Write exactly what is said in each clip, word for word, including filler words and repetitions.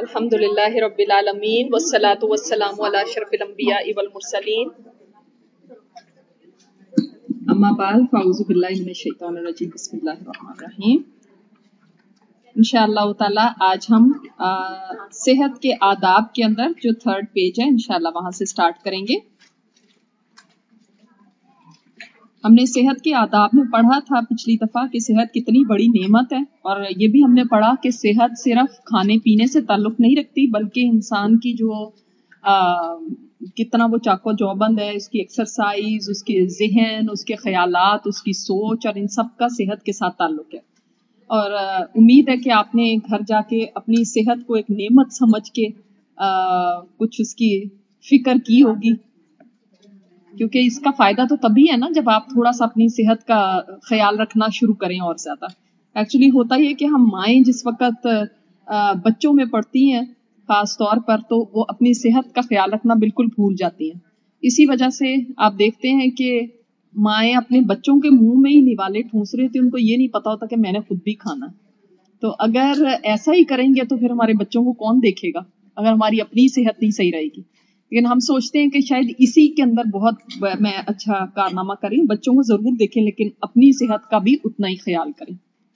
الحمدللہ رب العالمین والصلاة والسلام علی اشرف الانبیاء والمرسلین اما بعد فاعوذ باللہ من الشیطان الرجیم بسم اللہ الرحمن الرحیم. انشاءاللہ تعالی آج ہم صحت کے آداب کے اندر جو تھرڈ پیج ہے انشاءاللہ وہاں سے سٹارٹ کریں گے. ہم نے صحت کے آداب میں پڑھا تھا پچھلی دفعہ کہ صحت کتنی بڑی نعمت ہے، اور یہ بھی ہم نے پڑھا کہ صحت صرف کھانے پینے سے تعلق نہیں رکھتی بلکہ انسان کی جو آ, کتنا وہ چاقو چوبند ہے، اس کی ایکسرسائز، اس کے ذہن، اس کے خیالات، اس کی سوچ، اور ان سب کا صحت کے ساتھ تعلق ہے. اور آ, امید ہے کہ آپ نے گھر جا کے اپنی صحت کو ایک نعمت سمجھ کے آ, کچھ اس کی فکر کی ہوگی، کیونکہ اس کا فائدہ تو تبھی ہے نا جب آپ تھوڑا سا اپنی صحت کا خیال رکھنا شروع کریں. اور زیادہ ایکچولی ہوتا یہ کہ ہم مائیں جس وقت بچوں میں پڑتی ہیں خاص طور پر، تو وہ اپنی صحت کا خیال رکھنا بالکل بھول جاتی ہیں. اسی وجہ سے آپ دیکھتے ہیں کہ مائیں اپنے بچوں کے منہ میں ہی نوالے ٹھونس رہے تھے، ان کو یہ نہیں پتا ہوتا کہ میں نے خود بھی کھانا ہے. تو اگر ایسا ہی کریں گے تو پھر ہمارے بچوں کو کون دیکھے گا اگر ہماری اپنی صحت نہیں صحیح رہے گی. لیکن ہم سوچتے ہیں کہ شاید اسی کے اندر بہت میں اچھا کارنامہ کریں، بچوں کو ضرور دیکھیں لیکن اپنی صحت کا بھی اتنا ہی خیال کریں.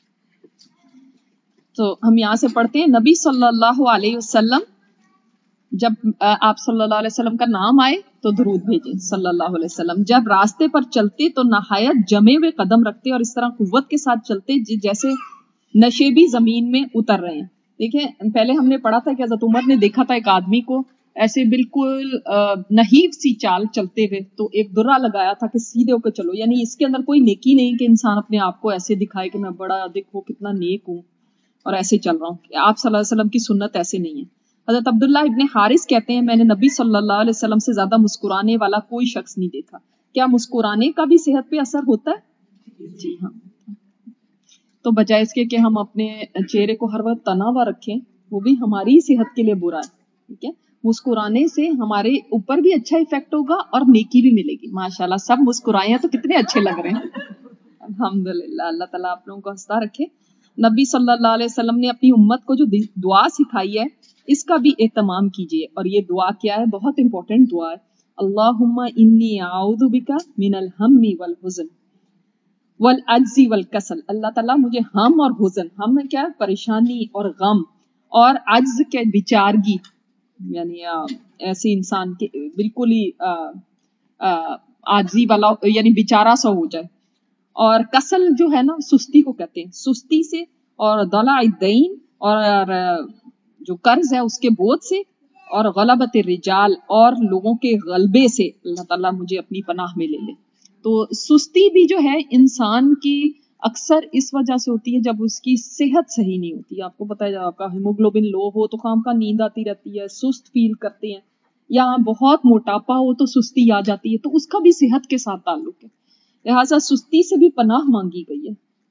تو ہم یہاں سے پڑھتے ہیں، نبی صلی اللہ علیہ وسلم، جب آپ صلی اللہ علیہ وسلم کا نام آئے تو درود بھیجیں صلی اللہ علیہ وسلم. جب راستے پر چلتے تو نہایت جمے ہوئے قدم رکھتے اور اس طرح قوت کے ساتھ چلتے جیسے نشیبی زمین میں اتر رہے ہیں. دیکھیں پہلے ہم نے پڑھا تھا کہ حضرت عمر نے دیکھا تھا ایک آدمی کو ایسے بالکل نحیف سی چال چلتے ہوئے، تو ایک درہ لگایا تھا کہ سیدھے ہو کے چلو، یعنی اس کے اندر کوئی نیکی نہیں کہ انسان اپنے آپ کو ایسے دکھائے کہ میں بڑا دیکھو کتنا نیک ہوں اور ایسے چل رہا ہوں. آپ صلی اللہ علیہ وسلم کی سنت ایسے نہیں ہے. حضرت عبداللہ ابن حارث کہتے ہیں میں نے نبی صلی اللہ علیہ وسلم سے زیادہ مسکرانے والا کوئی شخص نہیں دیکھا. کیا مسکرانے کا بھی صحت پہ اثر ہوتا ہے؟ جی ہاں. تو بجائے اس کے کہ ہم اپنے چہرے کو ہر وقت تنا ہوا رکھیں، وہ بھی ہماری صحت کے لیے برا ہے. ٹھیک ہے، مسکرانے سے ہمارے اوپر بھی اچھا ایفیکٹ ہوگا اور نیکی بھی ملے گی. ماشاءاللہ سب مسکرائے ہیں تو کتنے اچھے لگ رہے ہیں. الحمدللہ، اللہ تعالیٰ آپ لوگوں کو ہنستا رکھے. نبی صلی اللہ علیہ وسلم نے اپنی امت کو جو دعا سکھائی ہے اس کا بھی اہتمام کیجیے. اور یہ دعا کیا ہے؟ بہت امپورٹنٹ دعا ہے. اللہم انی اعوذ بک من الہم والحزن والعجز والکسل. اللہ تعالیٰ مجھے ہم اور حزن، ہم میں کیا؟ پریشانی اور غم، اور عجز کے بیچارگی، یعنی ایسے انسان کے بالکل ہی عاجزی والا یعنی بیچارہ سا ہو جائے. اور کسل جو ہے نا سستی کو کہتے ہیں، سستی سے، اور ضلع الدین اور جو قرض ہے اس کے بوجھ سے، اور غلبت الرجال اور لوگوں کے غلبے سے اللہ تعالیٰ مجھے اپنی پناہ میں لے لے. تو سستی بھی جو ہے انسان کی اکثر اس وجہ سے ہوتی ہے جب اس کی صحت صحیح نہیں ہوتی. آپ کو پتہ ہے جب آپ کا ہیموگلوبن لو ہو تو خام کا نیند آتی رہتی ہے، سست فیل کرتے ہیں، یا بہت موٹاپا ہو تو سستی آ جاتی ہے، تو اس کا بھی صحت کے ساتھ تعلق ہے. لہٰذا سستی سے بھی پناہ مانگی گئی ہے.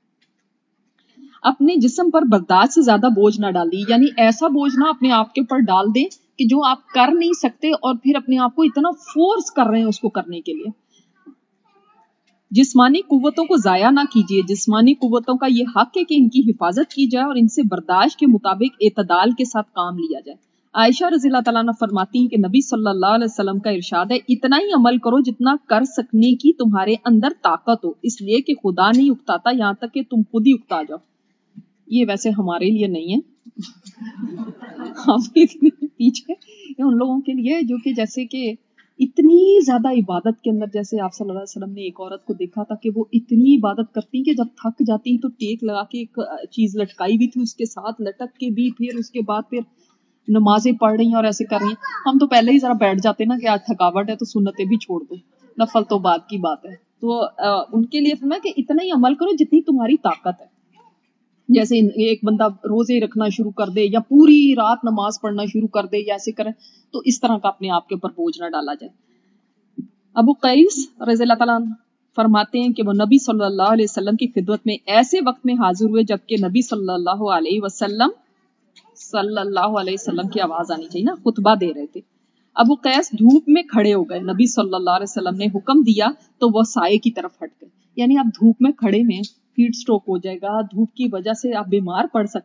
اپنے جسم پر برداشت سے زیادہ بوجھ نہ ڈالی، یعنی ایسا بوجھ نہ اپنے آپ کے اوپر ڈال دیں کہ جو آپ کر نہیں سکتے اور پھر اپنے آپ کو اتنا فورس کر رہے ہیں اس کو کرنے کے لیے. جسمانی قوتوں کو ضائع نہ کیجیے. جسمانی قوتوں کا یہ حق ہے کہ ان کی حفاظت کی جائے اور ان سے برداشت کے مطابق اعتدال کے ساتھ کام لیا جائے. عائشہ رضی اللہ تعالیٰ عنہ فرماتی ہیں کہ نبی صلی اللہ علیہ وسلم کا ارشاد ہے، اتنا ہی عمل کرو جتنا کر سکنے کی تمہارے اندر طاقت ہو، اس لیے کہ خدا نہیں اکتاتا یہاں تک کہ تم خود ہی اکتا جاؤ. یہ ویسے ہمارے لیے نہیں ہے، ہم اتنے پیچھے ان لوگوں کے لیے جو کہ جیسے کہ اتنی زیادہ عبادت کے اندر، جیسے آپ صلی اللہ علیہ وسلم نے ایک عورت کو دیکھا تھا کہ وہ اتنی عبادت کرتی کہ جب تھک جاتی تو ٹیک لگا کے ایک چیز لٹکائی بھی تھی اس کے ساتھ، لٹک کے بھی پھر اس کے بعد پھر نمازیں پڑھ رہی ہیں اور ایسے کر رہی ہیں. ہم تو پہلے ہی ذرا بیٹھ جاتے ہیں نا کہ آج تھکاوٹ ہے تو سنتیں بھی چھوڑ دو، نفل تو بعد کی بات ہے. تو ان کے لیے فرمایا کہ اتنا ہی عمل کرو جتنی تمہاری طاقت ہے. جیسے ایک بندہ روزے رکھنا شروع کر دے یا پوری رات نماز پڑھنا شروع کر دے یا ایسے کرے، تو اس طرح کا اپنے آپ کے اوپر بوجھ نہ ڈالا جائے. ابو قیس رضی اللہ تعالیٰ عنہ فرماتے ہیں کہ وہ نبی صلی اللہ علیہ وسلم کی خدمت میں ایسے وقت میں حاضر ہوئے جبکہ نبی صلی اللہ علیہ وسلم صلی اللہ علیہ وسلم کی آواز آنی چاہیے نا، خطبہ دے رہے تھے. ابو قیس دھوپ میں کھڑے ہو گئے. نبی صلی اللہ علیہ وسلم نے حکم دیا تو وہ سائے کی طرف ہٹ گئے. یعنی آپ دھوپ میں کھڑے میں ہیٹ سٹروک ہو جائے گا، دھوپ کی وجہ سے آپ بیمار پڑ سکتے ہیں،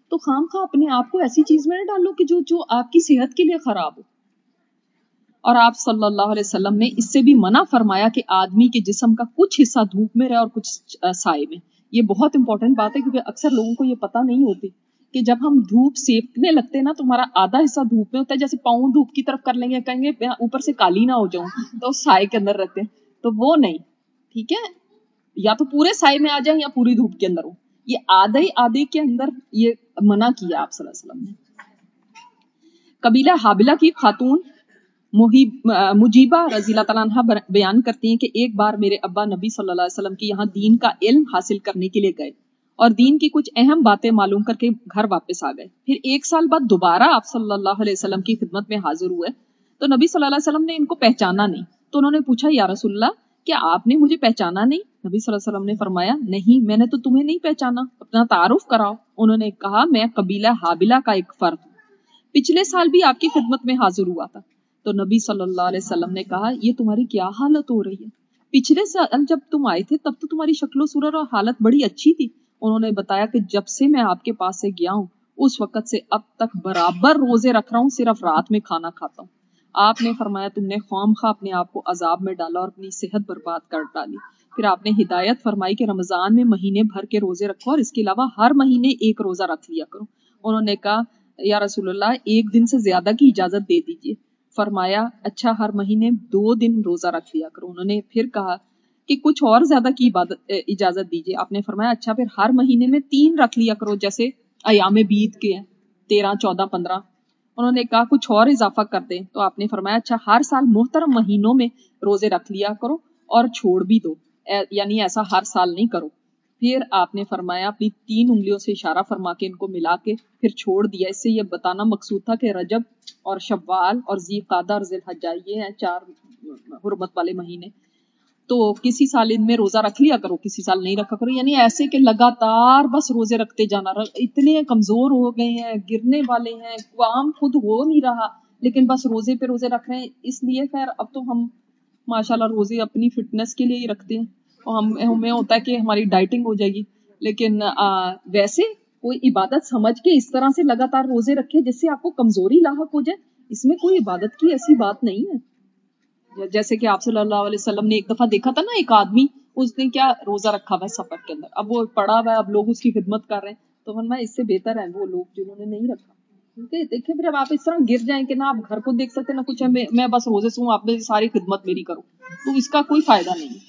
تو خام خواہ اپنے آپ کو ایسی چیز میں نہ ڈالو کہ جو جو آپ کی صحت کے لیے خراب ہو. اور آپ صلی اللہ علیہ وسلم نے اس سے بھی منع فرمایا کہ آدمی کے جسم کا کچھ حصہ دھوپ میں رہے اور کچھ سائے میں. یہ بہت امپورٹنٹ بات ہے کیونکہ اکثر لوگوں کو یہ پتہ نہیں ہوتی کہ جب ہم دھوپ سیکنے لگتے ہیں نا تو ہمارا آدھا حصہ دھوپ میں ہوتا ہے. جیسے پاؤں دھوپ کی طرف کر لیں گے, کہیں گے اوپر سے کالی نہ ہو جاؤں, تو سائے کے اندر رہتے ہیں. تو وہ نہیں, ٹھیک ہے, یا تو پورے سائے میں آ جائیں یا پوری دھوپ کے اندر ہو. یہ آدھے آدھے کے اندر یہ منع کیا آپ صلی اللہ علیہ وسلم نے. قبیلہ حابلہ کی خاتون مجیبہ رضی اللہ تعالیٰ عنہ بیان کرتی ہیں کہ ایک بار میرے ابا نبی صلی اللہ علیہ وسلم کے یہاں دین کا علم حاصل کرنے کے لیے گئے اور دین کی کچھ اہم باتیں معلوم کر کے گھر واپس آ گئے. پھر ایک سال بعد دوبارہ آپ صلی اللہ علیہ وسلم کی خدمت میں حاضر ہوئے تو نبی صلی اللہ علیہ وسلم نے ان کو پہچانا نہیں. تو انہوں نے پوچھا, یا رسول اللہ کیا آپ نے مجھے پہچانا نہیں؟ نبی صلی اللہ علیہ وسلم نے فرمایا, نہیں, میں نے تو تمہیں نہیں پہچانا, اپنا تعارف کراؤ. انہوں نے کہا, میں قبیلہ حابلہ کا ایک فرد ہوں, پچھلے سال بھی آپ کی خدمت میں حاضر ہوا تھا. تو نبی صلی اللہ علیہ وسلم نے کہا, یہ تمہاری کیا حالت ہو رہی ہے؟ پچھلے سال جب تم آئے تھے تب تو تمہاری شکل و صورت اور حالت بڑی اچھی تھی. انہوں نے بتایا کہ جب سے میں آپ کے پاس سے گیا ہوں اس وقت سے اب تک برابر روزے رکھ رہا ہوں, صرف رات میں کھانا کھاتا ہوں. آپ نے فرمایا, تم نے خواہ مخواہ اپنے آپ کو عذاب میں ڈالا اور اپنی صحت برباد کر ڈالی. پھر آپ نے ہدایت فرمائی کہ رمضان میں مہینے بھر کے روزے رکھو اور اس کے علاوہ ہر مہینے ایک روزہ رکھ لیا کرو. انہوں نے کہا, یا رسول اللہ ایک دن سے زیادہ کی اجازت دے دیجیے. فرمایا, اچھا, ہر مہینے دو دن روزہ رکھ لیا کرو. انہوں نے پھر کہا کہ کچھ اور زیادہ کی عبادت اجازت دیجیے. آپ نے فرمایا, اچھا, پھر ہر مہینے میں تین رکھ لیا کرو, جیسے ایام بیت کے ہیں, تیرہ, چودہ, پندرہ. انہوں نے کہا کچھ اور اضافہ کر دیں. تو آپ نے فرمایا, اچھا, ہر سال محترم مہینوں میں روزے رکھ لیا کرو اور چھوڑ بھی دو, یعنی ایسا ہر سال نہیں کرو. پھر آپ نے فرمایا, اپنی تین انگلیوں سے اشارہ فرما کے ان کو ملا کے پھر چھوڑ دیا. اس سے یہ بتانا مقصود تھا کہ رجب اور شوال اور ذی قعدہ اور ذی الحجہ یہ ہیں چار حرمت والے مہینے, تو کسی سال ان میں روزہ رکھ لیا کرو, کسی سال نہیں رکھا کرو. یعنی ایسے کہ لگاتار بس روزے رکھتے جانا. اتنے کمزور ہو گئے ہیں, گرنے والے ہیں, کام خود ہو نہیں رہا لیکن بس روزے پہ روزے رکھ رہے ہیں. اس لیے خیر اب تو ہم ماشاءاللہ روزے اپنی فٹنس کے لیے ہی رکھتے ہیں, اور ہم ہمیں ہوتا ہے کہ ہماری ڈائٹنگ ہو جائے گی. لیکن آ, ویسے کوئی عبادت سمجھ کے اس طرح سے لگاتار روزے رکھے جس سے آپ کو کمزوری لاحق ہو جائے, اس میں کوئی عبادت کی ایسی بات نہیں ہے. جیسے کہ آپ صلی اللہ علیہ وسلم نے ایک دفعہ دیکھا تھا نا, ایک آدمی اس نے کیا روزہ رکھا ہوا ہے سفر کے اندر, اب وہ پڑا ہوا ہے, اب لوگ اس کی خدمت کر رہے ہیں, تو فرمایا اس سے بہتر ہے وہ لوگ جنہوں نے نہیں رکھا. دیکھیں پھر اب آپ اس طرح گر جائیں کہ نہ آپ گھر کو دیکھ سکتے نہ کچھ ہے, میں بس روزے سے ہوں, آپ نے ساری خدمت میری کرو, تو اس کا کوئی فائدہ نہیں.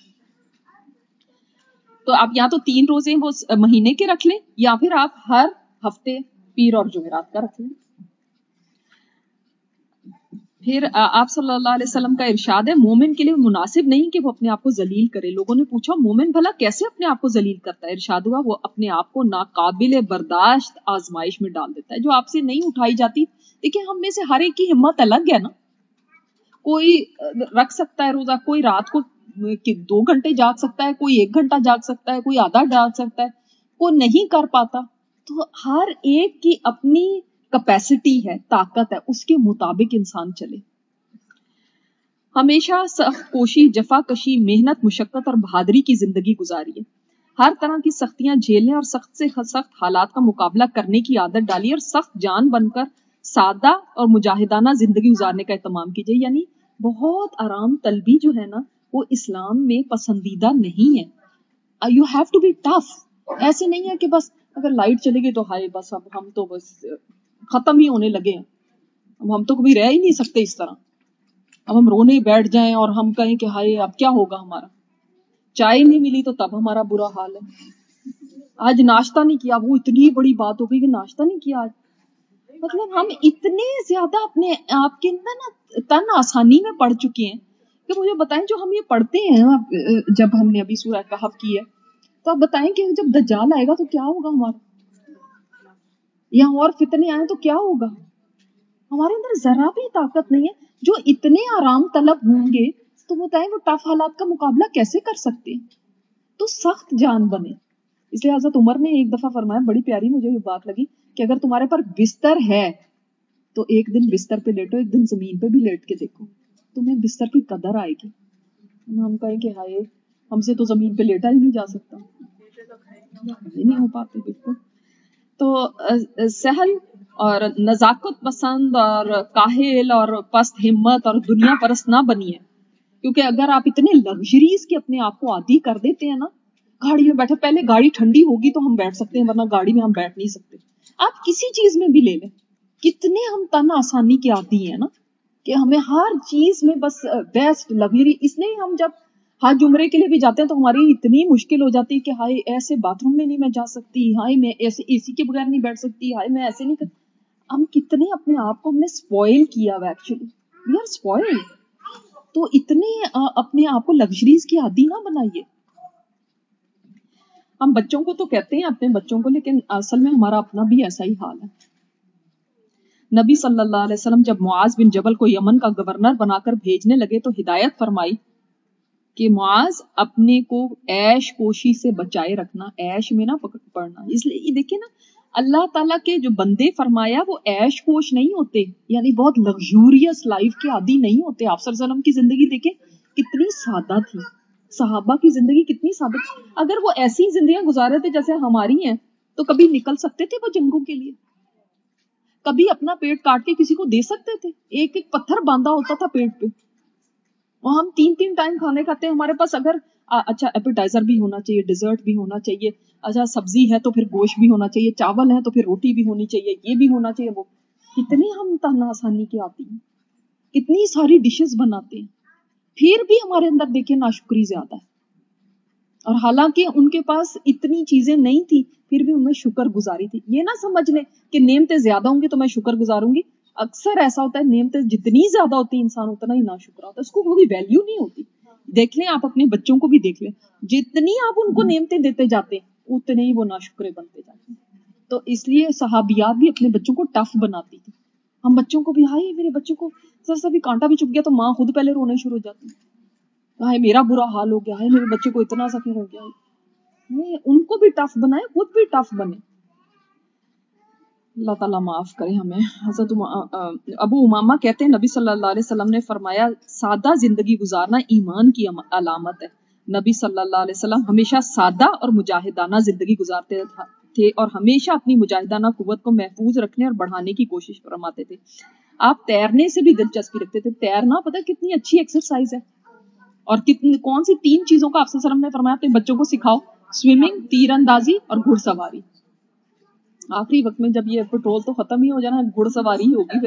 تو آپ یا تو تین روزے وہ مہینے کے رکھ لیں یا پھر آپ ہر ہفتے پیر اور جمعرات کا رکھ لیں. پھر آپ صلی اللہ علیہ وسلم کا ارشاد ہے, مومن کے لیے مناسب نہیں کہ وہ اپنے آپ کو ذلیل کرے. لوگوں نے پوچھا, مومن بھلا کیسے اپنے آپ کو ذلیل کرتا ہے؟ ارشاد ہوا, وہ اپنے آپ کو ناقابل برداشت آزمائش میں ڈال دیتا ہے جو آپ سے نہیں اٹھائی جاتی. دیکھیں ہم میں سے ہر ایک کی ہمت الگ ہے نا, کوئی رکھ سکتا ہے روزہ, کوئی رات کو دو گھنٹے جاگ سکتا ہے, کوئی ایک گھنٹہ جاگ سکتا ہے, کوئی آدھا جاگ سکتا ہے, کوئی نہیں کر پاتا. تو ہر ایک کی اپنی کیپیسٹی ہے, طاقت ہے, اس کے مطابق انسان چلے. ہمیشہ سخت کوشی, جفا کشی, محنت, مشقت اور بہادری کی زندگی گزاری ہے. ہر طرح کی سختیاں جھیلنے اور سخت سے سخت حالات کا مقابلہ کرنے کی عادت ڈالی اور سخت جان بن کر سادہ اور مجاہدانہ زندگی گزارنے کا اہتمام کیجیے. یعنی بہت آرام طلبی جو ہے نا وہ اسلام میں پسندیدہ نہیں ہے. You have to be tough. ایسے نہیں ہے کہ بس اگر لائٹ چلے گی تو ہائے بس اب ہم تو بس ختم ہی ہونے لگے ہیں, اب ہم تو کبھی رہ ہی نہیں سکتے اس طرح, اب ہم رونے بیٹھ جائیں اور ہم کہیں کہ ہائے اب کیا ہوگا ہمارا, چائے نہیں ملی تو تب ہمارا برا حال ہے, آج ناشتہ نہیں کیا, وہ اتنی بڑی بات ہو گئی کہ ناشتہ نہیں کیا آج. مطلب ہم اتنے زیادہ اپنے آپ کے اندر نا تن آسانی میں پڑ چکے ہیں کہ مجھے بتائیں, جو ہم یہ پڑھتے ہیں جب ہم نے ابھی سورہ کہف کی ہے, تو آپ بتائیں کہ جب دجال آئے گا تو کیا ہوگا ہمارا, یا اور فتنے آئے تو کیا ہوگا. ہمارے اندر ذرا بھی طاقت نہیں ہے. جو اتنے آرام طلب ہوں گے تو بتائیں وہ ٹف حالات کا مقابلہ کیسے کر سکتے ہیں. تو سخت جان بنے. اس لیے حضرت عمر نے ایک دفعہ فرمایا, بڑی پیاری مجھے یہ بات لگی, کہ اگر تمہارے پر بستر ہے تو ایک دن بستر پہ لیٹو, ایک دن زمین پہ بھی لیٹ کے دیکھو, تمہیں بستر کی قدر آئے گی. ہم کہیں کہ ہائے ہم سے تو زمین پہ لیٹا ہی نہیں جا سکتا, یہ نہیں ہو پاتے بالکل. تو سہل اور نزاکت پسند اور کاہل اور پست ہمت اور دنیا پرست نہ بنیے، کیونکہ اگر آپ اتنے لگژریز کے اپنے آپ کو عادی کر دیتے ہیں نا، گاڑی میں بیٹھے، پہلے گاڑی ٹھنڈی ہوگی تو ہم بیٹھ سکتے ہیں، ورنہ گاڑی میں ہم بیٹھ نہیں سکتے. آپ کسی چیز میں بھی لے لیں، کتنے ہم تن آسانی کے عادی ہیں نا، کہ ہمیں ہر چیز میں بس بیسٹ لگژری. اس لیے ہم جب حج عمرے کے لیے بھی جاتے ہیں تو ہماری اتنی مشکل ہو جاتی ہے کہ ہائے ایسے باتھ روم میں نہیں میں جا سکتی، ہائے میں ایسے اے سی کے بغیر نہیں بیٹھ سکتی، ہائے میں ایسے نہیں کر. ہم کتنے اپنے آپ کو ہم نے اسپوائل کیا ہوا، ایکچولی وی آر اسپوائل. تو اتنے اپنے آپ کو لگژریز کی عادی نہ بنائیے. ہم بچوں کو تو کہتے ہیں اپنے بچوں کو، لیکن اصل میں ہمارا اپنا بھی ایسا ہی حال ہے. نبی صلی اللہ علیہ وسلم جب معاذ بن جبل کو یمن کا گورنر بنا کر بھیجنے لگے تو ہدایت فرمائی کہ معاذ اپنے کو عیش کوشی سے بچائے رکھنا، عیش میں نہ پڑنا. اس لیے دیکھیں نا، اللہ تعالیٰ کے جو بندے فرمایا وہ عیش کوش نہیں ہوتے، یعنی بہت لگژوریس لائف کے عادی نہیں ہوتے. آپ صلی اللہ علیہ وسلم کی زندگی دیکھیں کتنی سادہ تھی، صحابہ کی زندگی کتنی سادہ تھی. اگر وہ ایسی زندگیاں گزارے تھے جیسے ہماری ہیں تو کبھی نکل سکتے تھے وہ جنگوں کے لیے، کبھی اپنا پیٹ کاٹ کے کسی کو دے سکتے تھے. ایک ایک پتھر باندھا ہوتا تھا پیٹ پہ، اور ہم تین تین ٹائم کھانے کھاتے ہیں. ہمارے پاس اگر اچھا ایپیٹائزر بھی ہونا چاہیے، ڈیزرٹ بھی ہونا چاہیے، اچھا سبزی ہے تو پھر گوشت بھی ہونا چاہیے، چاول ہے تو پھر روٹی بھی ہونی چاہیے، یہ بھی ہونا چاہیے. وہ کتنے ہم تن آسانی کے آتی ہیں، کتنی ساری ڈشز بناتے ہیں، پھر بھی ہمارے اندر دیکھیں ناشکری زیادہ ہے. اور حالانکہ ان کے پاس اتنی چیزیں نہیں تھی پھر بھی انہیں شکر گزاری تھی. یہ نہ سمجھ لیں کہ نعمتیں زیادہ ہوں گی تو میں شکر گزاروں گی. اکثر ایسا ہوتا ہے نعمتیں جتنی زیادہ ہوتی ہیں انسان اتنا ہی ناشکرا ہوتا ہے، اس کو کوئی ویلیو نہیں ہوتی. دیکھ لیں آپ اپنے بچوں کو بھی دیکھ لیں، جتنی آپ ان کو نعمتیں دیتے جاتے ہیں اتنے ہی وہ ناشکرے بنتے جاتے ہیں. تو اس لیے صحابیات بھی اپنے بچوں کو ٹف بناتی تھی. ہم بچوں کو بھی، ہائے میرے بچوں کو ذرا سا بھی کانٹا بھی چپ گیا تو ماں خود پہلے رونے شروع ہو جاتی، ہائے میرا برا حال ہو گیا، ہائے میرے بچے کو اتنا سا کیوں ہو گیا. نہیں، ان کو بھی ٹف بنائے، خود بھی ٹف بنے. اللہ تعالیٰ معاف کرے ہمیں. حضرت ابو امامہ کہتے ہیں نبی صلی اللہ علیہ وسلم نے فرمایا سادہ زندگی گزارنا ایمان کی علامت ہے. نبی صلی اللہ علیہ وسلم ہمیشہ سادہ اور مجاہدانہ زندگی گزارتے تھے اور ہمیشہ اپنی مجاہدانہ قوت کو محفوظ رکھنے اور بڑھانے کی کوشش فرماتے تھے. آپ تیرنے سے بھی دلچسپی رکھتے تھے. تیرنا پتہ کتنی اچھی ایکسرسائز ہے، اور کتنی کون سی تین چیزوں کا آپ صلی اللہ علیہ وسلم نے فرمایا اپنے بچوں کو سکھاؤ: سوئمنگ، تیر اندازی اور گھڑ سواری. آخری وقت میں جب یہ پیٹرول تو ختم ہی ہو جانا، گھڑ سواری ہی ہوگی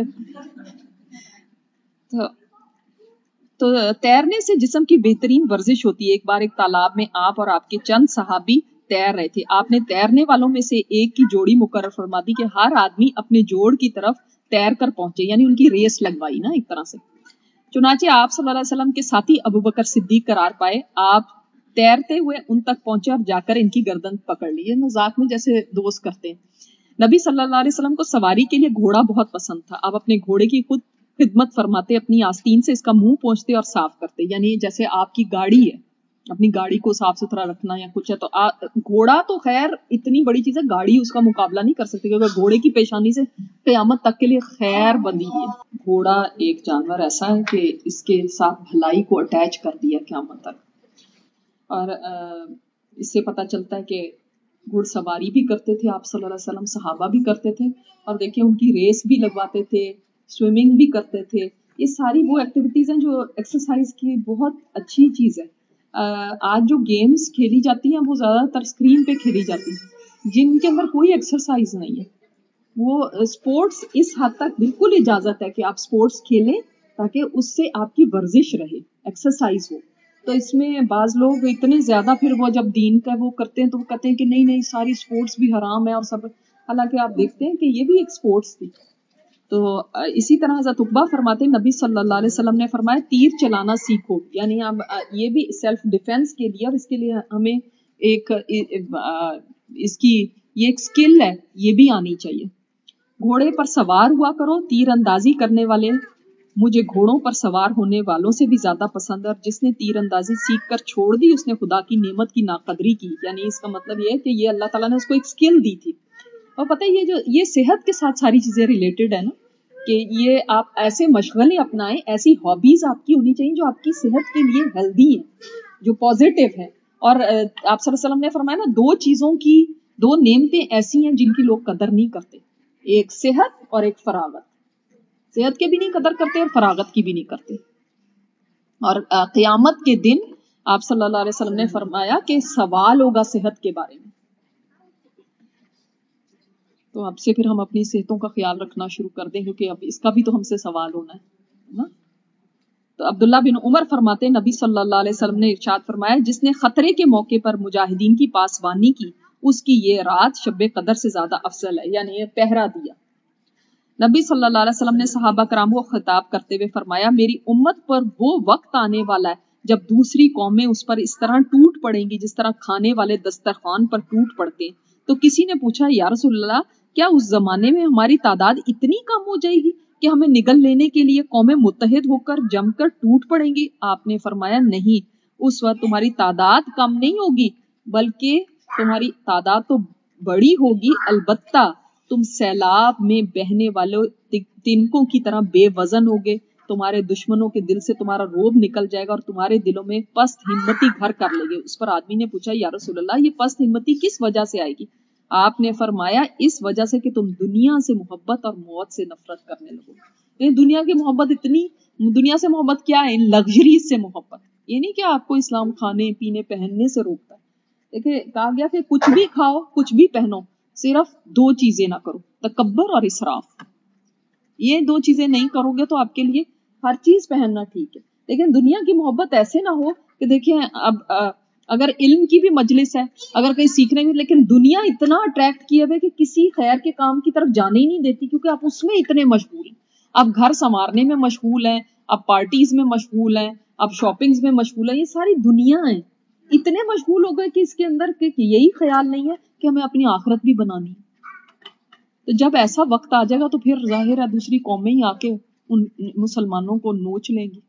پھر. تو تیرنے سے جسم کی بہترین ورزش ہوتی ہے. ایک بار ایک تالاب میں آپ اور آپ کے چند صحابی تیر رہے تھے. آپ نے تیرنے والوں میں سے ایک کی جوڑی مقرر فرما دی کہ ہر آدمی اپنے جوڑ کی طرف تیر کر پہنچے، یعنی ان کی ریس لگوائی نا ایک طرح سے. چنانچہ آپ صلی اللہ علیہ وسلم کے ساتھی ابوبکر صدیق قرار پائے. آپ تیرتے ہوئے ان تک پہنچے اور جا کر ان کی گردن پکڑ لی. یہ مذاق میں جیسے دوست کرتے ہیں. نبی صلی اللہ علیہ وسلم کو سواری کے لیے گھوڑا بہت پسند تھا. آپ اپنے گھوڑے کی خود خدمت فرماتے، اپنی آستین سے اس کا منہ پوچھتے اور صاف کرتے. یعنی جیسے آپ کی گاڑی ہے، اپنی گاڑی کو صاف ستھرا رکھنا یا کچھ ہے تو گھوڑا تو خیر اتنی بڑی چیز ہے، گاڑی اس کا مقابلہ نہیں کر سکتی، کیونکہ گھوڑے کی پیشانی سے قیامت تک کے لیے خیر بندی ہے. گھوڑا ایک جانور ایسا ہے کہ اس کے ساتھ بھلائی کو اٹیچ کر دیا قیامت تک. اور اس سے پتہ چلتا ہے کہ گھڑ سواری بھی کرتے تھے آپ صلی اللہ علیہ وسلم، صحابہ بھی کرتے تھے، اور دیکھیں ان کی ریس بھی لگواتے تھے، سوئمنگ بھی کرتے تھے. یہ ساری وہ ایکٹیویٹیز ہیں جو ایکسرسائز کی بہت اچھی چیز ہے. آج جو گیمز کھیلی جاتی ہیں وہ زیادہ تر اسکرین پہ کھیلی جاتی ہیں، جن کے اندر کوئی ایکسرسائز نہیں ہے. وہ اسپورٹس اس حد تک بالکل اجازت ہے کہ آپ اسپورٹس کھیلیں تاکہ اس سے آپ کی ورزش رہے، ایکسرسائز ہو. تو اس میں بعض لوگ اتنے زیادہ پھر وہ جب دین کا وہ کرتے ہیں تو وہ کہتے ہیں کہ نہیں نہیں ساری اسپورٹس بھی حرام ہے اور سب، حالانکہ آپ دیکھتے ہیں کہ یہ بھی ایک اسپورٹس تھی. تو اسی طرح حضرت عقبہ فرماتے نبی صلی اللہ علیہ وسلم نے فرمایا تیر چلانا سیکھو، یعنی اب یہ بھی سیلف ڈیفense کے لیے، اور اس کے لیے ہمیں ایک اس کی یہ ایک سکل ہے، یہ بھی آنی چاہیے. گھوڑے پر سوار ہوا کرو. تیر اندازی کرنے والے مجھے گھوڑوں پر سوار ہونے والوں سے بھی زیادہ پسند ہے، اور جس نے تیر اندازی سیکھ کر چھوڑ دی اس نے خدا کی نعمت کی ناقدری کی. یعنی اس کا مطلب یہ ہے کہ یہ اللہ تعالیٰ نے اس کو ایک سکل دی تھی. اور پتہ یہ جو یہ صحت کے ساتھ ساری چیزیں ریلیٹڈ ہے نا، کہ یہ آپ ایسے مشغلے اپنائیں، ایسی ہابیز آپ کی ہونی چاہیے جو آپ کی صحت کے لیے ہیلدی ہیں، جو پازیٹیو ہیں. اور آپ صلی اللہ علیہ وسلم نے فرمایا نا دو چیزوں کی دو نعمتیں ایسی ہیں جن کی لوگ قدر نہیں کرتے، ایک صحت اور ایک فراغت. صحت کے بھی نہیں قدر کرتے اور فراغت کی بھی نہیں کرتے. اور قیامت کے دن آپ صلی اللہ علیہ وسلم نے فرمایا کہ سوال ہوگا صحت کے بارے میں. تو اب سے پھر ہم اپنی صحتوں کا خیال رکھنا شروع کر دیں، کیونکہ اب اس کا بھی تو ہم سے سوال ہونا ہے نا. تو عبداللہ بن عمر فرماتے ہیں نبی صلی اللہ علیہ وسلم نے ارشاد فرمایا جس نے خطرے کے موقع پر مجاہدین کی پاسبانی کی اس کی یہ رات شب قدر سے زیادہ افضل ہے، یعنی یہ پہرا دیا. نبی صلی اللہ علیہ وسلم نے صحابہ کرام کو خطاب کرتے ہوئے فرمایا میری امت پر وہ وقت آنے والا ہے جب دوسری قومیں اس پر اس طرح ٹوٹ پڑیں گی جس طرح کھانے والے دسترخوان پر ٹوٹ پڑتے ہیں. تو کسی نے پوچھا یا رسول اللہ کیا اس زمانے میں ہماری تعداد اتنی کم ہو جائے گی کہ ہمیں نگل لینے کے لیے قومیں متحد ہو کر جم کر ٹوٹ پڑیں گی؟ آپ نے فرمایا نہیں، اس وقت تمہاری تعداد کم نہیں ہوگی بلکہ تمہاری تعداد تو بڑی ہوگی، البتہ تم سیلاب میں بہنے والے تنکوں کی طرح بے وزن ہوگے. تمہارے دشمنوں کے دل سے تمہارا روب نکل جائے گا اور تمہارے دلوں میں پست ہمتی گھر کر لے گے. اس پر آدمی نے پوچھا یا رسول اللہ یہ پست ہمتی کس وجہ سے آئے گی؟ آپ نے فرمایا اس وجہ سے کہ تم دنیا سے محبت اور موت سے نفرت کرنے لگو. دنیا کی محبت اتنی، دنیا سے محبت کیا ہے؟ لگژریز سے محبت. یہ نہیں کہ آپ کو اسلام کھانے پینے پہننے سے روکتا ہے. دیکھیں کہا گیا کہ کچھ بھی کھاؤ کچھ بھی پہنو، صرف دو چیزیں نہ کرو، تکبر اور اسراف. یہ دو چیزیں نہیں کرو گے تو آپ کے لیے ہر چیز پہننا ٹھیک ہے. لیکن دنیا کی محبت ایسے نہ ہو کہ دیکھیں اب اگر علم کی بھی مجلس ہے، اگر کہیں سیکھنے میں، لیکن دنیا اتنا اٹریکٹ کیا ہے کہ کسی خیر کے کام کی طرف جانے ہی نہیں دیتی کیونکہ آپ اس میں اتنے مشغول ہیں. آپ گھر سنوارنے میں مشغول ہیں، آپ پارٹیز میں مشغول ہیں، آپ شاپنگز میں مشغول ہیں. یہ ساری دنیا ہے. اتنے مشغول ہو گئے کہ اس کے اندر کہ یہی خیال نہیں ہے کہ ہمیں اپنی آخرت بھی بنانی ہے. تو جب ایسا وقت آ جائے گا تو پھر ظاہر ہے دوسری قومیں ہی آ کے ان مسلمانوں کو نوچ لیں گی.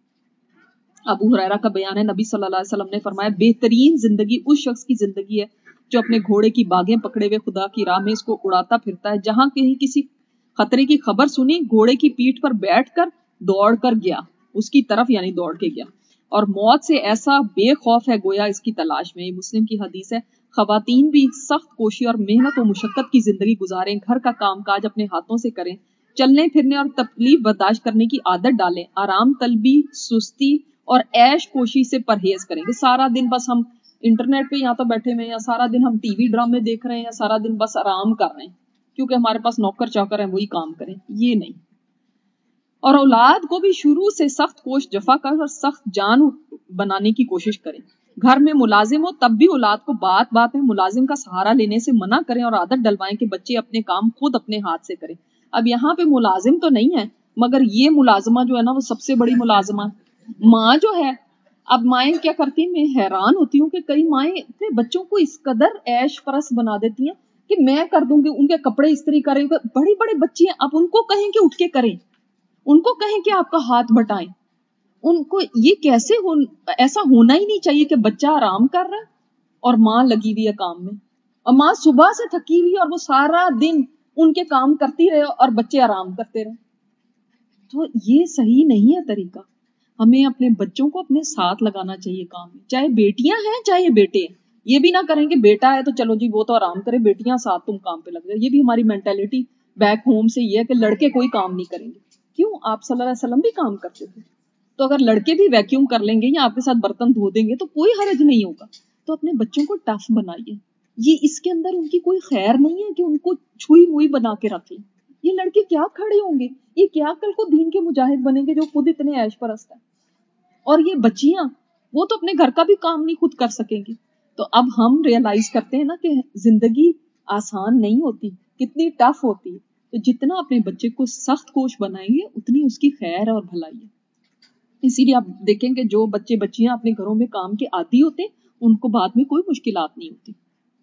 ابو ہریرہ کا بیان ہے نبی صلی اللہ علیہ وسلم نے فرمایا بہترین زندگی اس شخص کی زندگی ہے جو اپنے گھوڑے کی باگیں پکڑے ہوئے خدا کی راہ میں اس کو اڑاتا پھرتا ہے. جہاں کہیں کسی خطرے کی خبر سنی گھوڑے کی پیٹھ پر بیٹھ کر دوڑ کر گیا اس کی طرف، یعنی دوڑ کے گیا، اور موت سے ایسا بے خوف ہے گویا اس کی تلاش میں. یہ مسلم کی حدیث ہے. خواتین بھی سخت کوشش اور محنت و مشقت کی زندگی گزاریں، گھر کا کام کاج اپنے ہاتھوں سے کریں، چلنے پھرنے اور تکلیف برداشت کرنے کی عادت ڈالیں، آرام طلبی، سستی اور عیش کوشی سے پرہیز کریں. کہ سارا دن بس ہم انٹرنیٹ پہ یہاں تو بیٹھے ہوئے ہیں، یا سارا دن ہم ٹی وی ڈرامے دیکھ رہے ہیں، یا سارا دن بس آرام کر رہے ہیں کیونکہ ہمارے پاس نوکر چوکر ہیں وہی کام کریں. یہ نہیں. اور اولاد کو بھی شروع سے سخت کوش جفا کر اور سخت جان بنانے کی کوشش کریں. گھر میں ملازم ہو تب بھی اولاد کو بات بات میں ملازم کا سہارا لینے سے منع کریں اور عادت ڈلوائیں کہ بچے اپنے کام خود اپنے ہاتھ سے کریں. اب یہاں پہ ملازم تو نہیں ہے مگر یہ ملازمہ جو ہے نا وہ سب سے بڑی ملازمہ ماں جو ہے. اب مائیں کیا کرتی ہیں، میں حیران ہوتی ہوں کہ کئی مائیں اپنے بچوں کو اس قدر عیش پرست بنا دیتی ہیں کہ میں کر دوں گی، ان کے کپڑے استری کریں. بڑے بڑے بچے ہیں، اب ان کو کہیں کہ اٹھ کے کریں، ان کو کہیں کہ آپ کا ہاتھ بٹائیں. ان کو یہ کیسے ہو، ایسا ہونا ہی نہیں چاہیے کہ بچہ آرام کر رہا ہے اور ماں لگی ہوئی ہے کام میں، اور ماں صبح سے تھکی ہوئی اور وہ سارا دن ان کے کام کرتی رہے اور بچے آرام کرتے رہے. تو یہ صحیح نہیں ہے طریقہ. ہمیں اپنے بچوں کو اپنے ساتھ لگانا چاہیے کام میں، چاہے بیٹیاں ہیں چاہے بیٹے ہیں. یہ بھی نہ کریں کہ بیٹا ہے تو چلو جی وہ تو آرام کرے، بیٹیاں ساتھ تم کام پہ لگ جائے. یہ بھی ہماری مینٹالٹی بیک ہوم سے یہ ہے کہ لڑکے کوئی کام نہیں کریں گے. کیوں؟ آپ صلی اللہ علیہ وسلم بھی کام کرتے تھے. تو اگر لڑکے بھی ویکیوم کر لیں گے یا آپ کے ساتھ برتن دھو دیں گے تو کوئی حرج نہیں ہوگا. تو اپنے بچوں کو ٹف بنائیے. یہ اس کے اندر ان کی کوئی خیر نہیں ہے کہ ان کو چھوئی موئی بنا کے رکھ لیں. یہ لڑکے کیا کھڑے ہوں گے، یہ کیا کل کو دین کے مجاہد بنیں گے جو خود اتنے عیش پرست ہیں. اور یہ بچیاں وہ تو اپنے گھر کا بھی کام نہیں خود کر سکیں گی. تو اب ہم ریئلائز کرتے ہیں نا کہ زندگی آسان نہیں ہوتی، کتنی ٹف ہوتی ہے. تو جتنا اپنے بچے کو سخت کوش بنائیں گے اتنی اس کی خیر اور بھلائی ہے. اسی لیے آپ دیکھیں کہ جو بچے بچیاں اپنے گھروں میں کام کے عادی ہوتے ان کو بعد میں کوئی مشکلات نہیں ہوتی.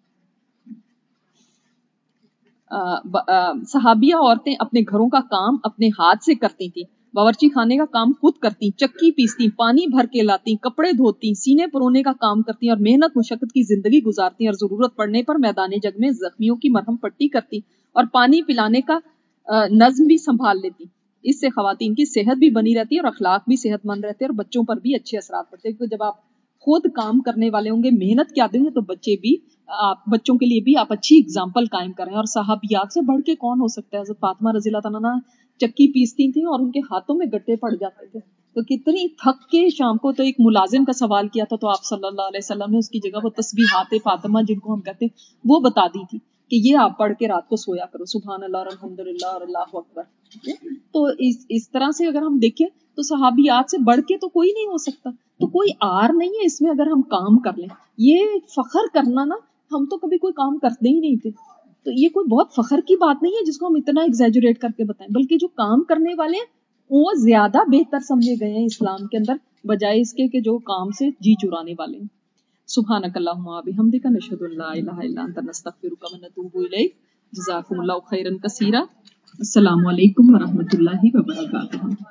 صحابیہ عورتیں اپنے گھروں کا کام اپنے ہاتھ سے کرتی تھیں، باورچی خانے کا کام خود کرتی، چکی پیستی، پانی بھر کے لاتی، کپڑے دھوتی، سینے پرونے کا کام کرتی اور محنت مشقت کی زندگی گزارتی اور ضرورت پڑنے پر میدان جنگ میں زخمیوں کی مرہم پٹی کرتی اور پانی پلانے کا نظم بھی سنبھال لیتی. اس سے خواتین کی صحت بھی بنی رہتی ہے اور اخلاق بھی صحت مند رہتے اور بچوں پر بھی اچھے اثرات پڑتے ہیں. کیونکہ جب آپ خود کام کرنے والے ہوں گے، محنت کیا دیں گے، تو بچے بھی आप बच्चों के लिए भी आप अच्छी एग्जाम्पल कायम करें। और सहाबियात से बढ़ के कौन हो सकता है। हज़रत फातिमा रज़ी अल्लाह तआला चक्की पीसती थी और उनके हाथों में गट्टे पड़ जाते थे, तो कितनी थक के शाम को, तो एक मुलाजिम का सवाल किया था तो आप सल्लल्लाहु अलैहि वसल्लम ने उसकी जगह वो तस्बीहात फातिमा जिनको हम कहते हैं वो बता दी थी कि ये आप पढ़ के रात को सोया करो, सुभान अल्लाह और अल्हम्दुलिल्लाह और अल्लाहु अकबर। तो इस इस तरह से अगर हम देखें तो सहाबियात से बढ़ के तो कोई नहीं हो सकता। तो कोई आर नहीं है इसमें अगर हम काम कर लें। ये फखर करना ना, हम तो कभी कोई काम करते ही नहीं थे, तो ये कोई बहुत फखर की बात नहीं है जिसको हम इतना एग्जैजुरेट करके बताएं, बल्कि जो काम करने वाले हैं वो ज्यादा बेहतर समझे गए हैं इस्लाम के अंदर, बजाय इसके कि जो काम से जी चुराने वाले हैं। सुब्हानकल्लाहुम्मा व बिहम्दिका नशहदु अल्ला इलाहा इल्ला अंता नस्तगफिरुका व नतूबु इलैक। जज़ाकुमुल्लाहु खैरन कसीरा। अस्सलामु अलैकुम व रहमतुल्लाहि व बरकातुहू।